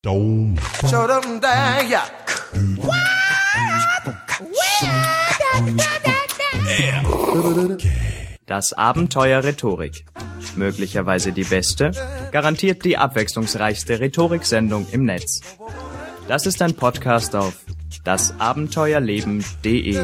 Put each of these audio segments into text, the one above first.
Dome. Das Abenteuer Rhetorik. Möglicherweise die beste, garantiert die abwechslungsreichste Rhetoriksendung im Netz. Das ist ein Podcast auf dasabenteuerleben.de.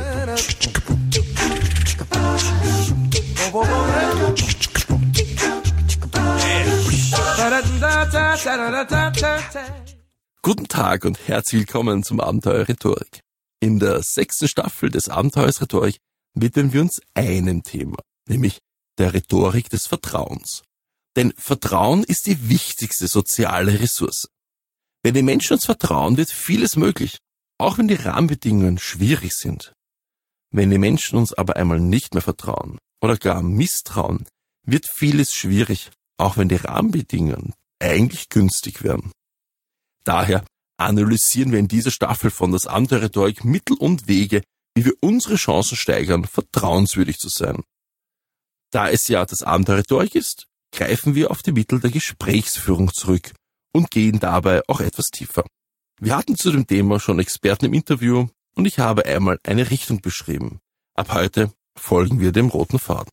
Guten Tag und herzlich willkommen zum Abenteuer Rhetorik. In der 6. Staffel des Abenteuers Rhetorik widmen wir uns einem Thema, nämlich der Rhetorik des Vertrauens. Denn Vertrauen ist die wichtigste soziale Ressource. Wenn die Menschen uns vertrauen, wird vieles möglich, auch wenn die Rahmenbedingungen schwierig sind. Wenn die Menschen uns aber einmal nicht mehr vertrauen oder gar misstrauen, wird vieles schwierig, auch wenn die Rahmenbedingungen eigentlich günstig wären. Daher analysieren wir in dieser Staffel von das Abenteuer Rhetorik Mittel und Wege, wie wir unsere Chancen steigern, vertrauenswürdig zu sein. Da es ja das Abenteuer Rhetorik ist, greifen wir auf die Mittel der Gesprächsführung zurück und gehen dabei auch etwas tiefer. Wir hatten zu dem Thema schon Experten im Interview und ich habe einmal eine Richtung beschrieben. Ab heute folgen wir dem roten Faden.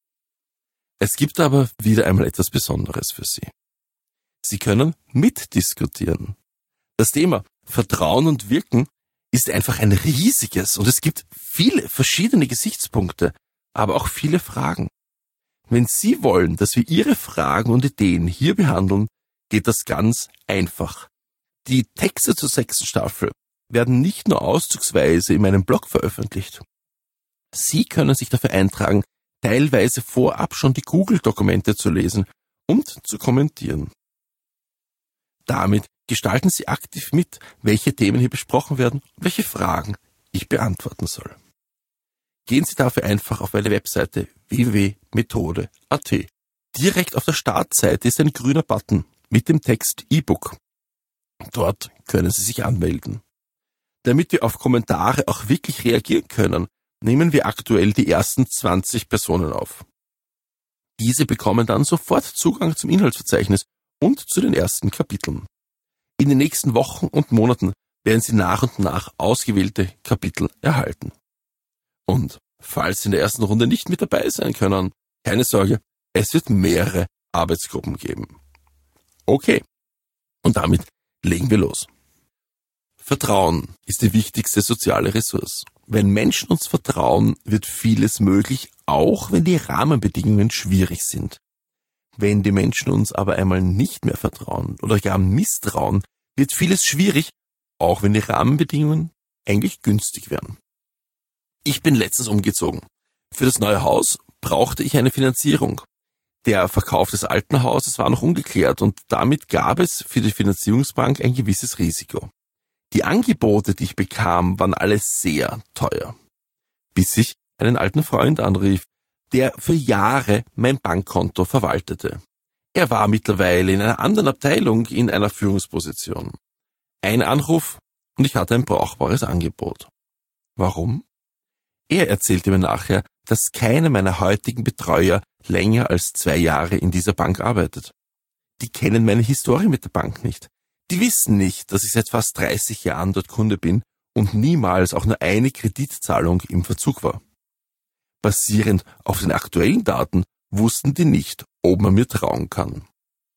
Es gibt aber wieder einmal etwas Besonderes für Sie. Sie können mitdiskutieren. Das Thema Vertrauen und Wirken ist einfach ein riesiges und es gibt viele verschiedene Gesichtspunkte, aber auch viele Fragen. Wenn Sie wollen, dass wir Ihre Fragen und Ideen hier behandeln, geht das ganz einfach. Die Texte zur 6. Staffel werden nicht nur auszugsweise in meinem Blog veröffentlicht. Sie können sich dafür eintragen, teilweise vorab schon die Google-Dokumente zu lesen und zu kommentieren. Damit gestalten Sie aktiv mit, welche Themen hier besprochen werden und welche Fragen ich beantworten soll. Gehen Sie dafür einfach auf meine Webseite www.methode.at. Direkt auf der Startseite ist ein grüner Button mit dem Text E-Book. Dort können Sie sich anmelden. Damit wir auf Kommentare auch wirklich reagieren können, nehmen wir aktuell die ersten 20 Personen auf. Diese bekommen dann sofort Zugang zum Inhaltsverzeichnis und zu den ersten Kapiteln. In den nächsten Wochen und Monaten werden Sie nach und nach ausgewählte Kapitel erhalten. Und falls Sie in der ersten Runde nicht mit dabei sein können, keine Sorge, es wird mehrere Arbeitsgruppen geben. Okay, und damit legen wir los. Vertrauen ist die wichtigste soziale Ressource. Wenn Menschen uns vertrauen, wird vieles möglich, auch wenn die Rahmenbedingungen schwierig sind. Wenn die Menschen uns aber einmal nicht mehr vertrauen oder gar misstrauen, wird vieles schwierig, auch wenn die Rahmenbedingungen eigentlich günstig wären. Ich bin letztens umgezogen. Für das neue Haus brauchte ich eine Finanzierung. Der Verkauf des alten Hauses war noch ungeklärt und damit gab es für die Finanzierungsbank ein gewisses Risiko. Die Angebote, die ich bekam, waren alle sehr teuer. Bis ich einen alten Freund anrief, der für Jahre mein Bankkonto verwaltete. Er war mittlerweile in einer anderen Abteilung in einer Führungsposition. Ein Anruf und ich hatte ein brauchbares Angebot. Warum? Er erzählte mir nachher, dass keiner meiner heutigen Betreuer länger als 2 Jahre in dieser Bank arbeitet. Die kennen meine Historie mit der Bank nicht. Die wissen nicht, dass ich seit fast 30 Jahren dort Kunde bin und niemals auch nur eine Kreditzahlung im Verzug war. Basierend auf den aktuellen Daten wussten die nicht, ob man mir trauen kann.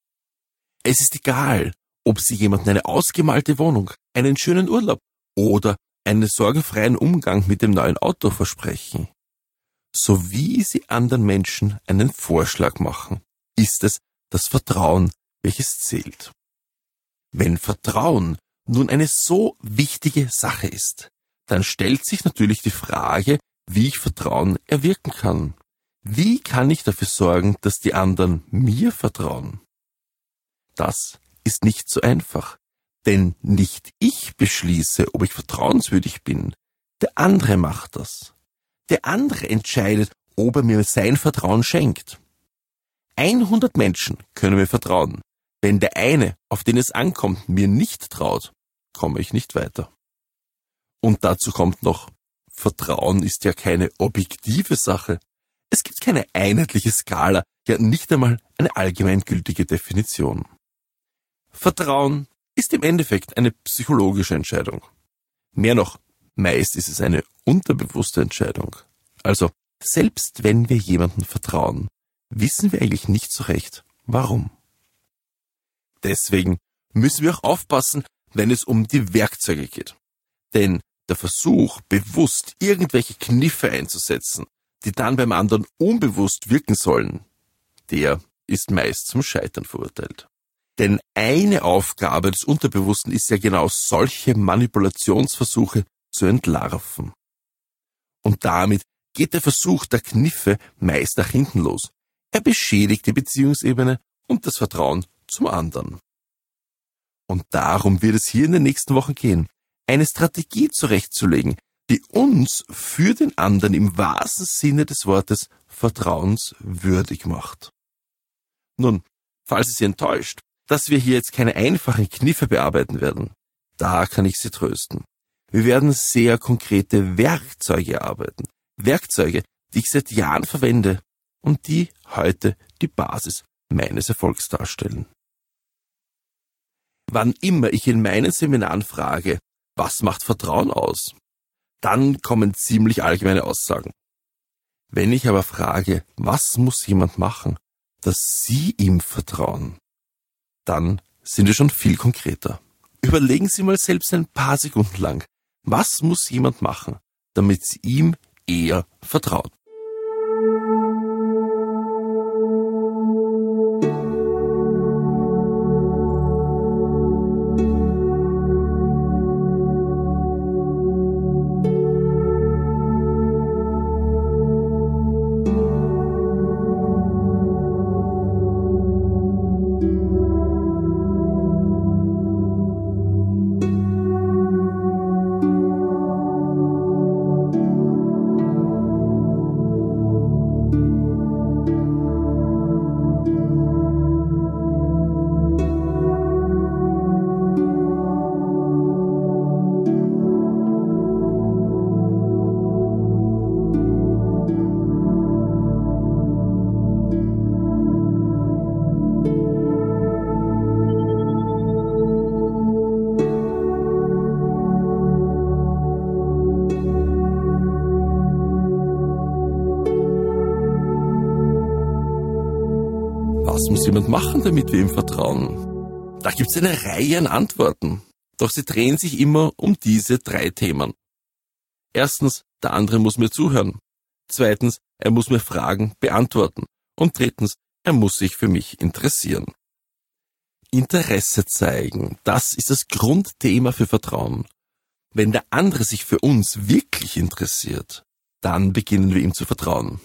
Es ist egal, ob Sie jemandem eine ausgemalte Wohnung, einen schönen Urlaub oder einen sorgenfreien Umgang mit dem neuen Auto versprechen. So wie Sie anderen Menschen einen Vorschlag machen, ist es das Vertrauen, welches zählt. Wenn Vertrauen nun eine so wichtige Sache ist, dann stellt sich natürlich die Frage, wie ich Vertrauen erwirken kann. Wie kann ich dafür sorgen, dass die anderen mir vertrauen? Das ist nicht so einfach, denn nicht ich beschließe, ob ich vertrauenswürdig bin. Der andere macht das. Der andere entscheidet, ob er mir sein Vertrauen schenkt. 100 Menschen können mir vertrauen. Wenn der eine, auf den es ankommt, mir nicht traut, komme ich nicht weiter. Und dazu kommt noch, Vertrauen ist ja keine objektive Sache. Es gibt keine einheitliche Skala, ja nicht einmal eine allgemeingültige Definition. Vertrauen ist im Endeffekt eine psychologische Entscheidung. Mehr noch, meist ist es eine unterbewusste Entscheidung. Also, selbst wenn wir jemandem vertrauen, wissen wir eigentlich nicht so recht, warum. Deswegen müssen wir auch aufpassen, wenn es um die Werkzeuge geht. Denn der Versuch, bewusst irgendwelche Kniffe einzusetzen, die dann beim anderen unbewusst wirken sollen, der ist meist zum Scheitern verurteilt. Denn eine Aufgabe des Unterbewussten ist ja genau solche Manipulationsversuche zu entlarven. Und damit geht der Versuch der Kniffe meist nach hinten los. Er beschädigt die Beziehungsebene und das Vertrauen zum anderen. Und darum wird es hier in den nächsten Wochen gehen, eine Strategie zurechtzulegen, die uns für den anderen im wahrsten Sinne des Wortes vertrauenswürdig macht. Nun, falls es Sie enttäuscht, dass wir hier jetzt keine einfachen Kniffe bearbeiten werden, da kann ich Sie trösten. Wir werden sehr konkrete Werkzeuge erarbeiten. Werkzeuge, die ich seit Jahren verwende und die heute die Basis meines Erfolgs darstellen. Wann immer ich in meinen Seminaren frage, was macht Vertrauen aus, dann kommen ziemlich allgemeine Aussagen. Wenn ich aber frage, was muss jemand machen, dass Sie ihm vertrauen, dann sind wir schon viel konkreter. Überlegen Sie mal selbst ein paar Sekunden lang, was muss jemand machen, damit Sie ihm eher vertrauen? Was muss jemand machen, damit wir ihm vertrauen? Da gibt es eine Reihe an Antworten, doch sie drehen sich immer um diese 3 Themen. Erstens, der andere muss mir zuhören. Zweitens, er muss mir Fragen beantworten. Und drittens, er muss sich für mich interessieren. Interesse zeigen, das ist das Grundthema für Vertrauen. Wenn der andere sich für uns wirklich interessiert, dann beginnen wir ihm zu vertrauen.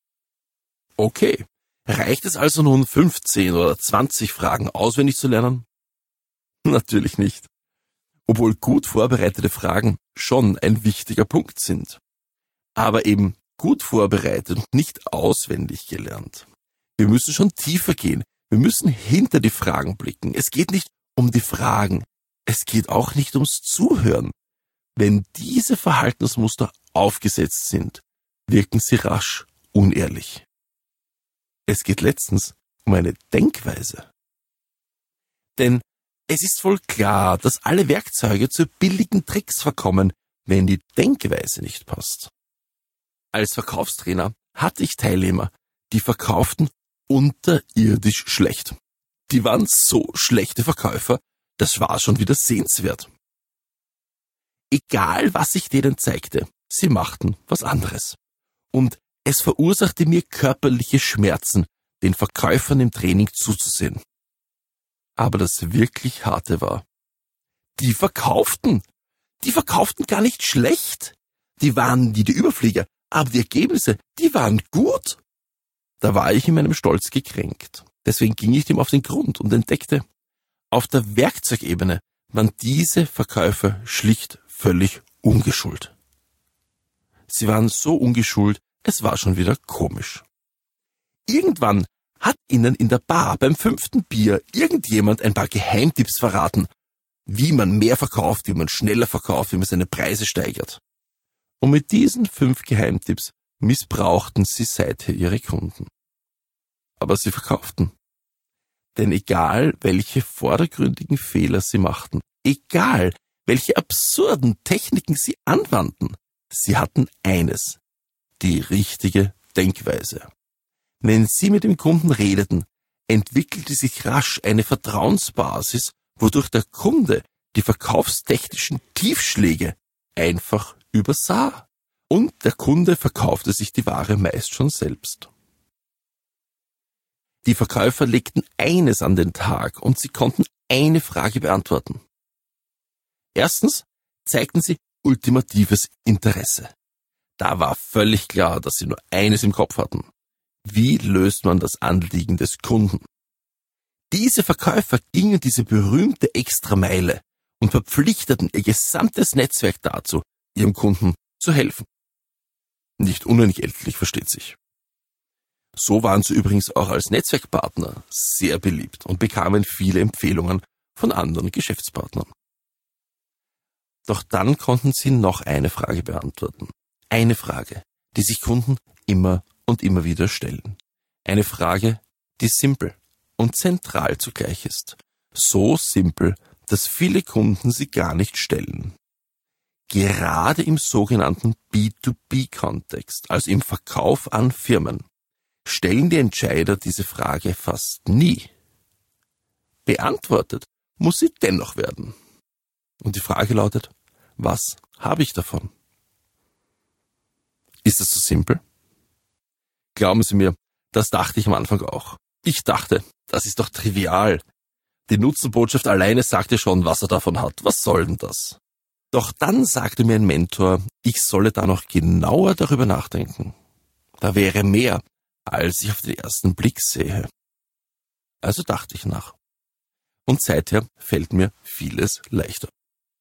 Okay. Reicht es also nun, 15 oder 20 Fragen auswendig zu lernen? Natürlich nicht. Obwohl gut vorbereitete Fragen schon ein wichtiger Punkt sind. Aber eben gut vorbereitet und nicht auswendig gelernt. Wir müssen schon tiefer gehen. Wir müssen hinter die Fragen blicken. Es geht nicht um die Fragen. Es geht auch nicht ums Zuhören. Wenn diese Verhaltensmuster aufgesetzt sind, wirken sie rasch unehrlich. Es geht letztens um eine Denkweise. Denn es ist wohl klar, dass alle Werkzeuge zu billigen Tricks verkommen, wenn die Denkweise nicht passt. Als Verkaufstrainer hatte ich Teilnehmer, die verkauften unterirdisch schlecht. Die waren so schlechte Verkäufer, das war schon wieder sehenswert. Egal, was ich denen zeigte, sie machten was anderes. Und es verursachte mir körperliche Schmerzen, den Verkäufern im Training zuzusehen. Aber das wirklich Harte war: Die verkauften gar nicht schlecht. Die waren wie die Überflieger, aber die Ergebnisse, die waren gut. Da war ich in meinem Stolz gekränkt. Deswegen ging ich dem auf den Grund und entdeckte, auf der Werkzeugebene waren diese Verkäufer schlicht völlig ungeschult. Sie waren so ungeschult, es war schon wieder komisch. Irgendwann hat ihnen in der Bar beim 5. Bier irgendjemand ein paar Geheimtipps verraten, wie man mehr verkauft, wie man schneller verkauft, wie man seine Preise steigert. Und mit diesen 5 Geheimtipps missbrauchten sie seither ihre Kunden. Aber sie verkauften. Denn egal, welche vordergründigen Fehler sie machten, egal, welche absurden Techniken sie anwandten, sie hatten eines: die richtige Denkweise. Wenn sie mit dem Kunden redeten, entwickelte sich rasch eine Vertrauensbasis, wodurch der Kunde die verkaufstechnischen Tiefschläge einfach übersah. Und der Kunde verkaufte sich die Ware meist schon selbst. Die Verkäufer legten eines an den Tag und sie konnten eine Frage beantworten. Erstens zeigten sie ultimatives Interesse. Da war völlig klar, dass sie nur eines im Kopf hatten: Wie löst man das Anliegen des Kunden? Diese Verkäufer gingen diese berühmte Extrameile und verpflichteten ihr gesamtes Netzwerk dazu, ihrem Kunden zu helfen. Nicht unentgeltlich, versteht sich. So waren sie übrigens auch als Netzwerkpartner sehr beliebt und bekamen viele Empfehlungen von anderen Geschäftspartnern. Doch dann konnten sie noch eine Frage beantworten. Eine Frage, die sich Kunden immer und immer wieder stellen. Eine Frage, die simpel und zentral zugleich ist. So simpel, dass viele Kunden sie gar nicht stellen. Gerade im sogenannten B2B-Kontext, also im Verkauf an Firmen, stellen die Entscheider diese Frage fast nie. Beantwortet muss sie dennoch werden. Und die Frage lautet: Was habe ich davon? Ist das so simpel? Glauben Sie mir, das dachte ich am Anfang auch. Ich dachte, das ist doch trivial. Die Nutzenbotschaft alleine sagt ja schon, was er davon hat. Was soll denn das? Doch dann sagte mir ein Mentor, ich solle da noch genauer darüber nachdenken. Da wäre mehr, als ich auf den ersten Blick sehe. Also dachte ich nach. Und seither fällt mir vieles leichter.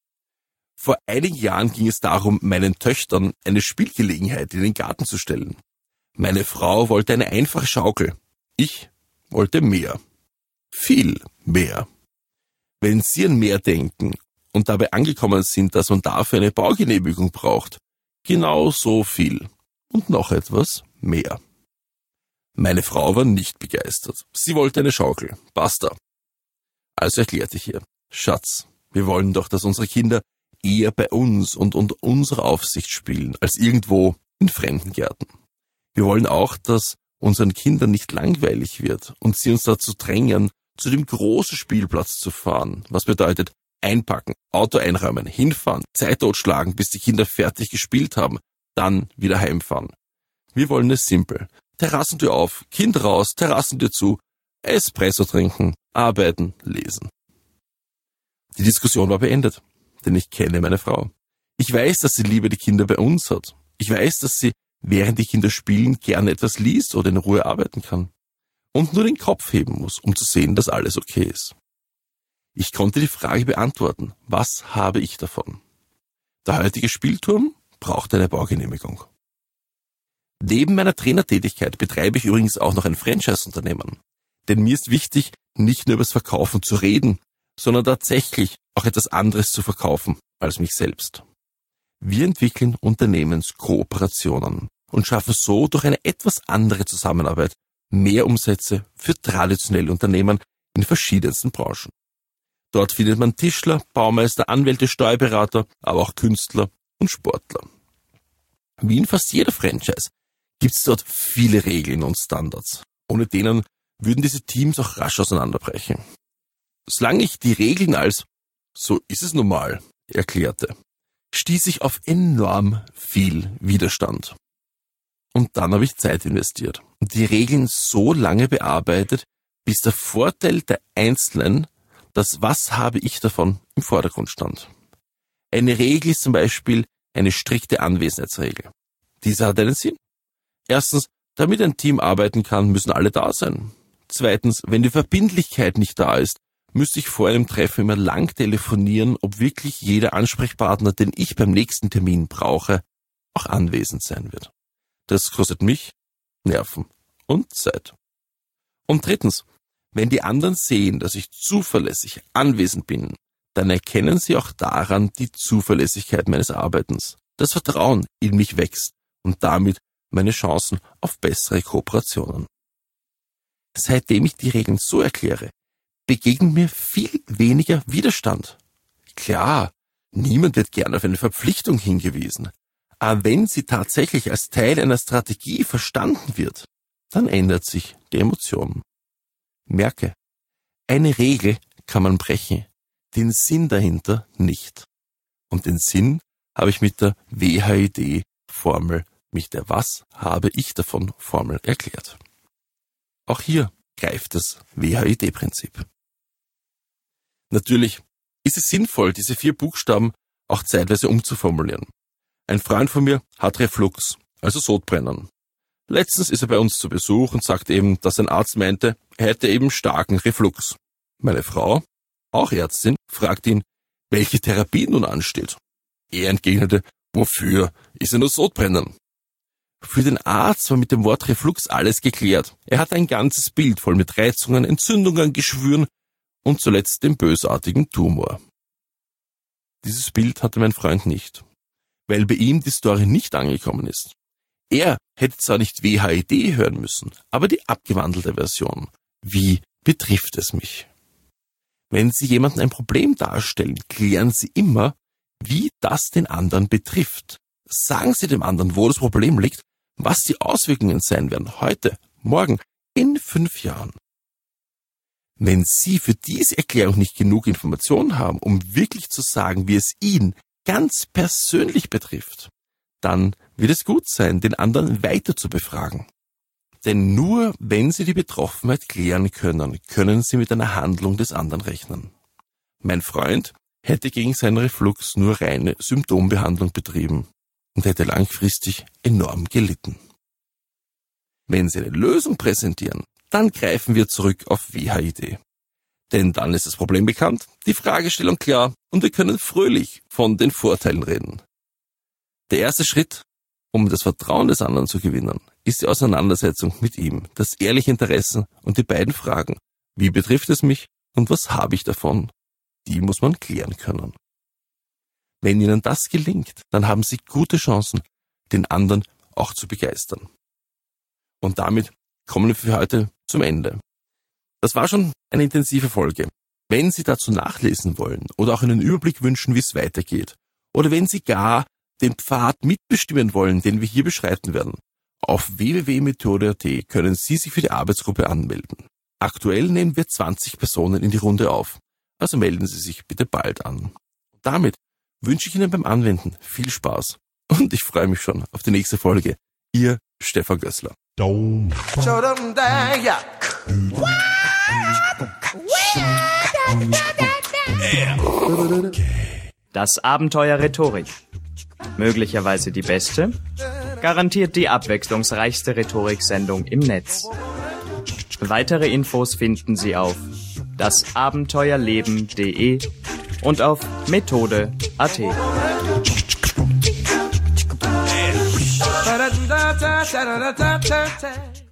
Vor einigen Jahren ging es darum, meinen Töchtern eine Spielgelegenheit in den Garten zu stellen. Meine Frau wollte eine einfache Schaukel. Ich wollte mehr. Viel mehr. Wenn Sie an mehr denken und dabei angekommen sind, dass man dafür eine Baugenehmigung braucht, genau so viel und noch etwas mehr. Meine Frau war nicht begeistert. Sie wollte eine Schaukel. Basta. Also erklärte ich ihr: Schatz, wir wollen doch, dass unsere Kinder eher bei uns und unter unserer Aufsicht spielen, als irgendwo in fremden Gärten. Wir wollen auch, dass unseren Kindern nicht langweilig wird und sie uns dazu drängen, zu dem großen Spielplatz zu fahren, was bedeutet: einpacken, Auto einräumen, hinfahren, Zeit totschlagen, bis die Kinder fertig gespielt haben, dann wieder heimfahren. Wir wollen es simpel. Terrassentür auf, Kind raus, Terrassentür zu, Espresso trinken, arbeiten, lesen. Die Diskussion war beendet, denn ich kenne meine Frau. Ich weiß, dass sie lieber die Kinder bei uns hat. Ich weiß, dass sie, während die Kinder spielen, gerne etwas liest oder in Ruhe arbeiten kann. Und nur den Kopf heben muss, um zu sehen, dass alles okay ist. Ich konnte die Frage beantworten: Was habe ich davon? Der heutige Spielturm braucht eine Baugenehmigung. Neben meiner Trainertätigkeit betreibe ich übrigens auch noch ein Franchise-Unternehmen. Denn mir ist wichtig, nicht nur über das Verkaufen zu reden, sondern tatsächlich auch etwas anderes zu verkaufen als mich selbst. Wir entwickeln Unternehmenskooperationen und schaffen so durch eine etwas andere Zusammenarbeit mehr Umsätze für traditionelle Unternehmen in verschiedensten Branchen. Dort findet man Tischler, Baumeister, Anwälte, Steuerberater, aber auch Künstler und Sportler. Wie in fast jeder Franchise gibt es dort viele Regeln und Standards. Ohne denen würden diese Teams auch rasch auseinanderbrechen. Solange ich die Regeln als "so ist es nun mal" erklärte, stieß ich auf enorm viel Widerstand. Und dann habe ich Zeit investiert und die Regeln so lange bearbeitet, bis der Vorteil der Einzelnen, das "Was habe ich davon" im Vordergrund stand. Eine Regel ist zum Beispiel eine strikte Anwesenheitsregel. Diese hat einen Sinn. Erstens, damit ein Team arbeiten kann, müssen alle da sein. Zweitens, wenn die Verbindlichkeit nicht da ist, müsste ich vor einem Treffen immer lang telefonieren, ob wirklich jeder Ansprechpartner, den ich beim nächsten Termin brauche, auch anwesend sein wird. Das kostet mich Nerven und Zeit. Und drittens, wenn die anderen sehen, dass ich zuverlässig anwesend bin, dann erkennen sie auch daran die Zuverlässigkeit meines Arbeitens. Das Vertrauen in mich wächst und damit meine Chancen auf bessere Kooperationen. Seitdem ich die Regeln so erkläre, begegnet mir viel weniger Widerstand. Klar, niemand wird gern auf eine Verpflichtung hingewiesen. Aber wenn sie tatsächlich als Teil einer Strategie verstanden wird, dann ändert sich die Emotion. Merke, eine Regel kann man brechen, den Sinn dahinter nicht. Und den Sinn habe ich mit der WHID-Formel, mit der Was habe ich davon Formel erklärt. Auch hier greift das WHID-Prinzip. Natürlich ist es sinnvoll, diese 4 Buchstaben auch zeitweise umzuformulieren. Ein Freund von mir hat Reflux, also Sodbrennen. Letztens ist er bei uns zu Besuch und sagt eben, dass ein Arzt meinte, er hätte eben starken Reflux. Meine Frau, auch Ärztin, fragt ihn, welche Therapie nun ansteht. Er entgegnete, wofür? Ist er nur Sodbrennen? Für den Arzt war mit dem Wort Reflux alles geklärt. Er hatte ein ganzes Bild voll mit Reizungen, Entzündungen, Geschwüren und zuletzt dem bösartigen Tumor. Dieses Bild hatte mein Freund nicht, weil bei ihm die Story nicht angekommen ist. Er hätte zwar nicht WHID hören müssen, aber die abgewandelte Version. Wie betrifft es mich? Wenn Sie jemandem ein Problem darstellen, klären Sie immer, wie das den anderen betrifft. Sagen Sie dem anderen, wo das Problem liegt, was die Auswirkungen sein werden, heute, morgen, in 5 Jahren. Wenn Sie für diese Erklärung nicht genug Informationen haben, um wirklich zu sagen, wie es ihn ganz persönlich betrifft, dann wird es gut sein, den anderen weiter zu befragen. Denn nur wenn Sie die Betroffenheit klären können, können Sie mit einer Handlung des anderen rechnen. Mein Freund hätte gegen seinen Reflux nur reine Symptombehandlung betrieben und hätte langfristig enorm gelitten. Wenn Sie eine Lösung präsentieren, dann greifen wir zurück auf WHID. Denn dann ist das Problem bekannt, die Fragestellung klar und wir können fröhlich von den Vorteilen reden. Der erste Schritt, um das Vertrauen des anderen zu gewinnen, ist die Auseinandersetzung mit ihm, das ehrliche Interesse und die beiden Fragen, wie betrifft es mich und was habe ich davon? Die muss man klären können. Wenn Ihnen das gelingt, dann haben Sie gute Chancen, den anderen auch zu begeistern. Und damit kommen wir für heute zum Ende. Das war schon eine intensive Folge. Wenn Sie dazu nachlesen wollen oder auch einen Überblick wünschen, wie es weitergeht, oder wenn Sie gar den Pfad mitbestimmen wollen, den wir hier beschreiten werden, auf www.methode.at können Sie sich für die Arbeitsgruppe anmelden. Aktuell nehmen wir 20 Personen in die Runde auf, also melden Sie sich bitte bald an. Damit wünsche ich Ihnen beim Anwenden viel Spaß und ich freue mich schon auf die nächste Folge. Ihr Stefan Gößler. Das Abenteuer Rhetorik. Möglicherweise die beste, garantiert die abwechslungsreichste Rhetoriksendung im Netz. Weitere Infos finden Sie auf dasabenteuerleben.de und auf methode.at.